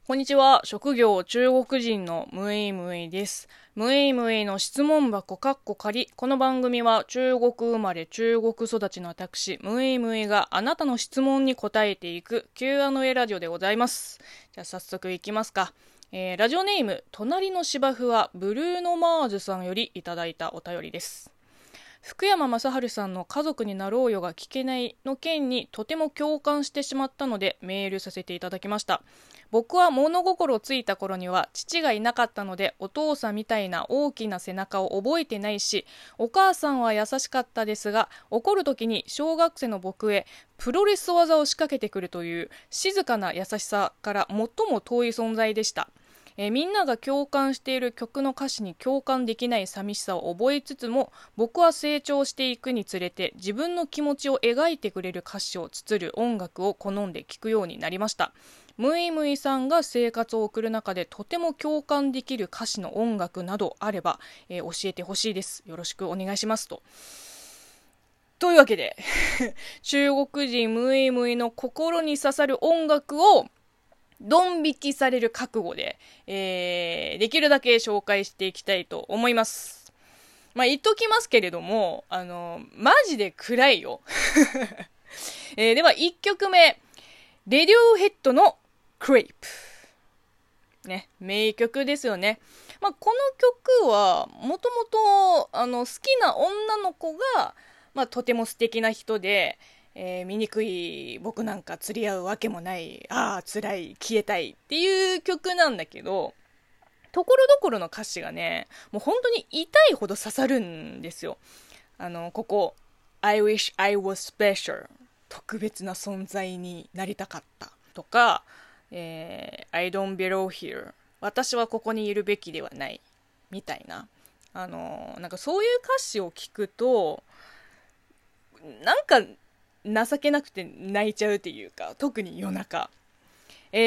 こんにちは。職業中国人のムイムイです。ムイムイの質問箱仮。この番組は中国生まれ中国育ちの私、ムイムイがあなたの質問に答えていく Q&A ラジオでございます。じゃあ早速いきますか。ラジオネーム、隣の芝生はブルーノマーズさんよりいただいたお便りです。福山雅治さんの家族になろうよが聞けないの件にとても共感してしまったのでメールさせていただきました。僕は物心ついた頃には父がいなかったのでお父さんみたいな大きな背中を覚えてないし、お母さんは優しかったですが、怒る時に小学生の僕へプロレス技を仕掛けてくるという静かな優しさから最も遠い存在でした。みんなが共感している曲の歌詞に共感できない寂しさを覚えつつも、僕は成長していくにつれて自分の気持ちを描いてくれる歌詞を綴る音楽を好んで聴くようになりました。ムイムイさんが生活を送る中でとても共感できる歌詞の音楽などあれば、教えてほしいです。よろしくお願いしますというわけで中国人ムイムイの心に刺さる音楽をドン引きされる覚悟で、できるだけ紹介していきたいと思います。言っときますけれども、マジで暗いよ。では1曲目、レディオヘッドのクレープ。ね、名曲ですよね。この曲は、もともと、好きな女の子が、とても素敵な人で、醜い僕なんか釣り合うわけもない、辛い、消えたいっていう曲なんだけど、ところどころの歌詞がね、もう本当に痛いほど刺さるんですよ。ここ I wish I was special、 特別な存在になりたかったとか、I don't belong here、 私はここにいるべきではないみたいな、なんかそういう歌詞を聞くとなんか情けなくて泣いちゃうっていうか、特に夜中。じゃあ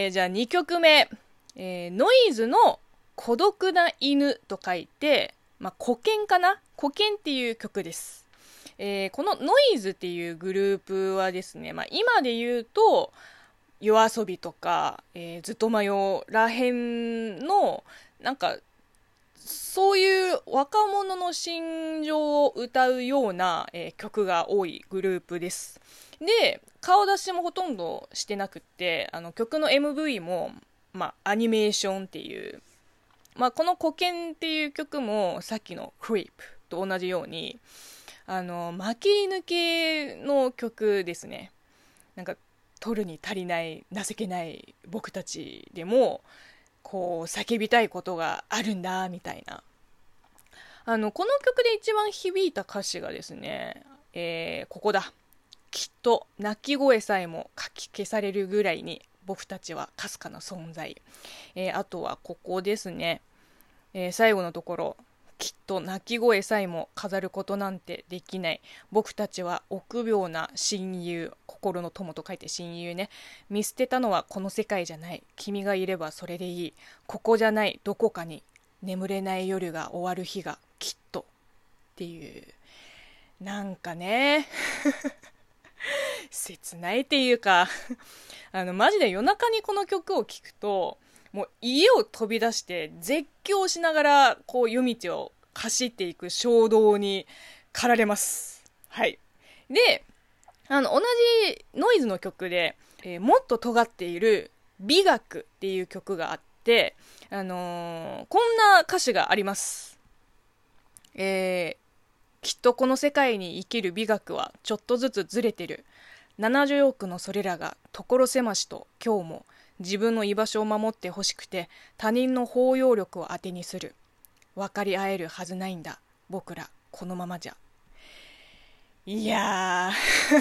2曲目、ノイズの孤独な犬と書いて、コケンかな、コケンっていう曲です。このノイズっていうグループはですね、今で言うと夜遊びとか、ずっとマヨらへんのなんかそういう若者の心情を歌うような、曲が多いグループです。で、顔出しもほとんどしてなくって、曲の MV も、アニメーションっていう、このコケンっていう曲もさっきのクリープと同じように、負け抜けの曲ですね。なんか、取るに足りない、情けない僕たちでも、こう叫びたいことがあるんだみたいな、この曲で一番響いた歌詞がですね、ここだ、きっと泣き声さえもかき消されるぐらいに僕たちはかすかな存在、あとはここですね、最後のところ、きっと泣き声さえも飾ることなんてできない、僕たちは臆病な親友、心の友と書いて親友ね、見捨てたのはこの世界じゃない、君がいればそれでいい、ここじゃないどこかに、眠れない夜が終わる日がきっとっていう、なんかね切ないっていうかマジで夜中にこの曲を聴くともう家を飛び出して絶叫しながらこう夜道を走っていく衝動に駆られます。はい。で、同じノイズの曲で、もっと尖っている美学っていう曲があって、こんな歌詞があります。きっとこの世界に生きる美学はちょっとずつずれてる。70億のそれらが所狭しと今日も自分の居場所を守ってほしくて他人の包容力を当てにする。分かり合えるはずないんだ。僕らこのままじゃ。いや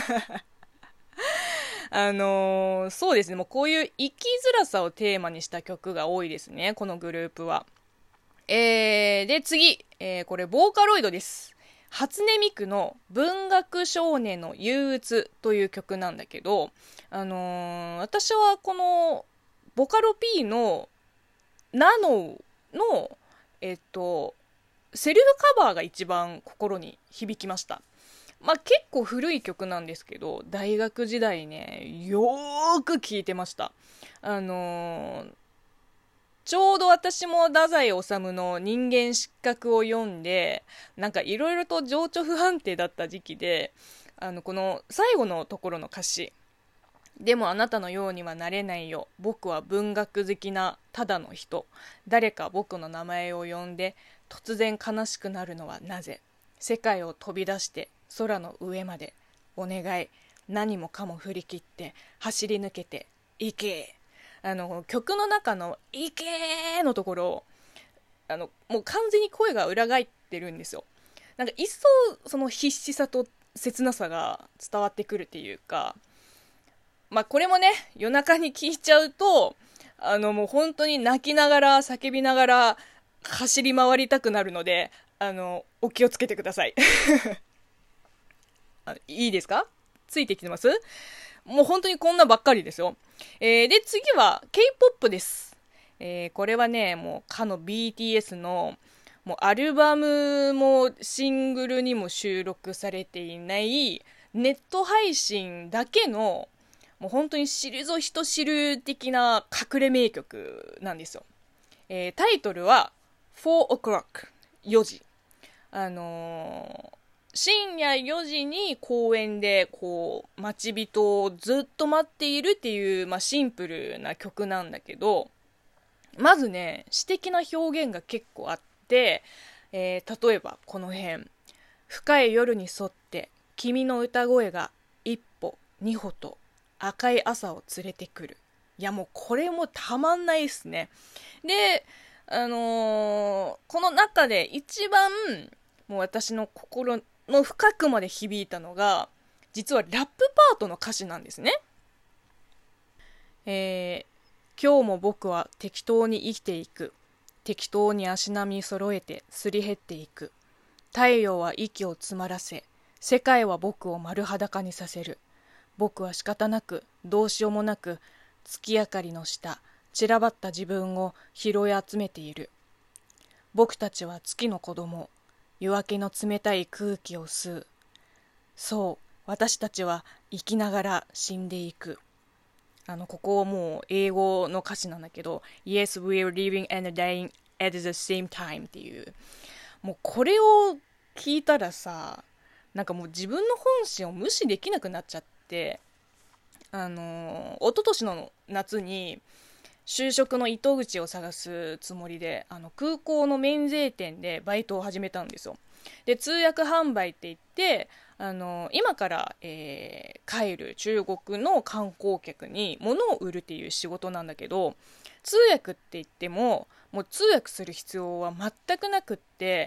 そうですね。もうこういう生きづらさをテーマにした曲が多いですね。このグループは。で、次。これ、ボーカロイドです。初音ミクの文学少年の憂鬱という曲なんだけど、私はこのボカロ P のナノの、セルフカバーが一番心に響きました。結構古い曲なんですけど、大学時代ね、よーく聴いてました。 あのーちょうど私も太宰治の人間失格を読んで、なんかいろいろと情緒不安定だった時期で、この最後のところの歌詞、でもあなたのようにはなれないよ。僕は文学好きなただの人。誰か僕の名前を呼んで、突然悲しくなるのはなぜ。世界を飛び出して空の上まで。お願い。何もかも振り切って走り抜けて行け。曲の中の行けーのところ、もう完全に声が裏返ってるんですよ。なんか一層その必死さと切なさが伝わってくるっていうか、まあこれもね、夜中に聞いちゃうと、もう本当に泣きながら叫びながら走り回りたくなるので、お気をつけてください。いいですか？ついてきてます？もう本当にこんなばっかりですよ。で、次は K-POP です。これはね、もうかの BTS のもうアルバムもシングルにも収録されていないネット配信だけのもう本当に知るぞ人知る的な隠れ名曲なんですよ。タイトルは4 o'clock 4時。深夜4時に公園でこう待ち人をずっと待っているっていう、まあ、シンプルな曲なんだけど、まずね詩的な表現が結構あって、例えばこの辺、深い夜に沿って君の歌声が一歩二歩と赤い朝を連れてくる。いやもうこれもたまんないっすね。で、この中で一番もう私の心の深くまで響いたのが、実はラップパートの歌詞なんですね。今日も僕は適当に生きていく。適当に足並み揃えてすり減っていく。太陽は息を詰まらせ、世界は僕を丸裸にさせる。僕は仕方なく、どうしようもなく、月明かりの下、散らばった自分を拾い集めている。僕たちは月の子供。夜明けの冷たい空気を吸う。そう、私たちは生きながら死んでいく。ここもう英語の歌詞なんだけど、Yes, we're living and dying at the same time っていう。もうこれを聞いたらさ、なんかもう自分の本心を無視できなくなっちゃって、一昨年の夏に、就職の糸口を探すつもりで空港の免税店でバイトを始めたんですよ。で通訳販売って言って今から、帰る中国の観光客に物を売るっていう仕事なんだけど、通訳って言ってももう通訳する必要は全くなくって、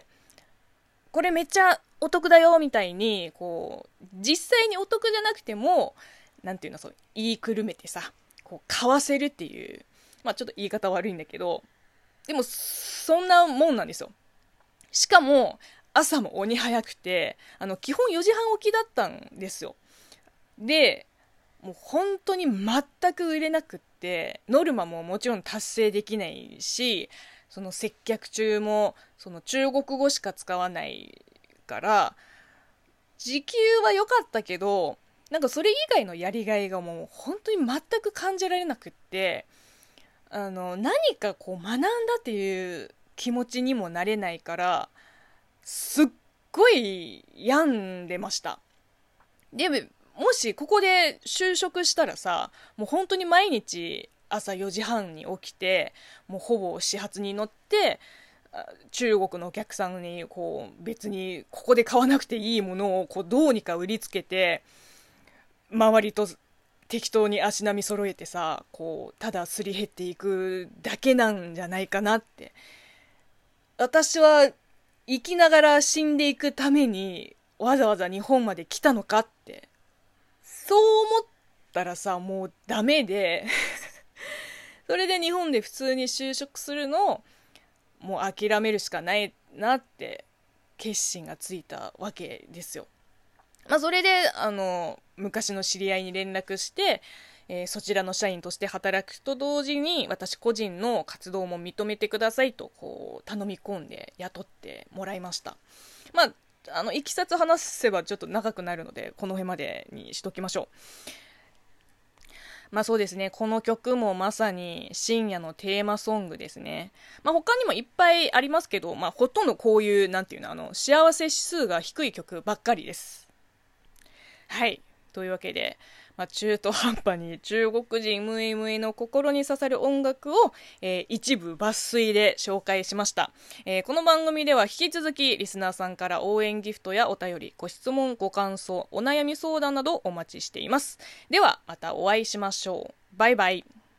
これめっちゃお得だよみたいにこう実際にお得じゃなくてもなんていうの、そう言いくるめてさこう買わせるっていう、まあちょっと言い方悪いんだけど、でもそんなもんなんですよ。しかも朝も鬼早くて、基本4時半起きだったんですよ。で、もう本当に全く売れなくって、ノルマももちろん達成できないし、その接客中もその中国語しか使わないから、時給は良かったけど、なんかそれ以外のやりがいがもう本当に全く感じられなくって、何かこう学んだっていう気持ちにもなれないから、すっごい病んでました。で、もしここで就職したらさ、もう本当に毎日朝4時半に起きて、もうほぼ始発に乗って、中国のお客さんにこう別にここで買わなくていいものをこうどうにか売りつけて、周りと適当に足並み揃えてさ、こうただすり減っていくだけなんじゃないかなって。私は生きながら死んでいくためにわざわざ日本まで来たのかって、そう思ったらさ、もうダメでそれで日本で普通に就職するのをもう諦めるしかないなって決心がついたわけですよ。まあ、それで昔の知り合いに連絡して、そちらの社員として働くと同時に私個人の活動も認めてくださいとこう頼み込んで雇ってもらいました。まあいきさつ話せばちょっと長くなるのでこの辺までにしときましょう。 そうですね。この曲もまさに深夜のテーマソングですね。他にもいっぱいありますけど、ほとんどこういう、なんていうの、幸せ指数が低い曲ばっかりです。はい。というわけで、中途半端に中国人ムイムイの心に刺さる音楽を、一部抜粋で紹介しました。この番組では引き続きリスナーさんから応援ギフトやお便り、ご質問、ご感想、お悩み相談などお待ちしています。ではまたお会いしましょう。バイバイ。